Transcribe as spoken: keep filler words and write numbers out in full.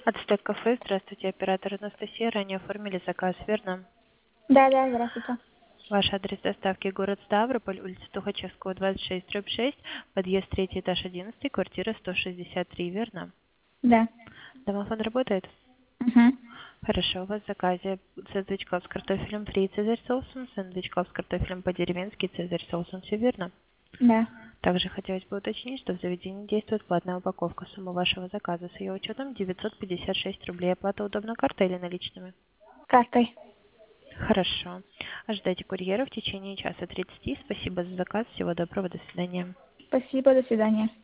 Ацтек кафе, здравствуйте, оператор Анастасия. Ранее оформили заказ, верно? Да, да, здравствуйте. Ваш адрес доставки город Ставрополь, улица Тухачевского, двадцать шесть, дробь шесть, подъезд третий, этаж одиннадцать, квартира сто шестьдесят три, верно? Да. Домофон работает? Угу. Хорошо, у вас в заказе сэндвич клаб с картофелем фри и цезарь соусом, сэндвич клаб с картофелем по-деревенски, цезарь соусом, все верно? Да. Также хотелось бы уточнить, что в заведении действует платная упаковка. Сумма вашего заказа с ее учетом девятьсот пятьдесят шесть рублей. Оплата удобна картой или наличными? Картой. Хорошо. Ожидайте курьера в течение часа тридцати. Спасибо за заказ. Всего доброго. До свидания. Спасибо, до свидания.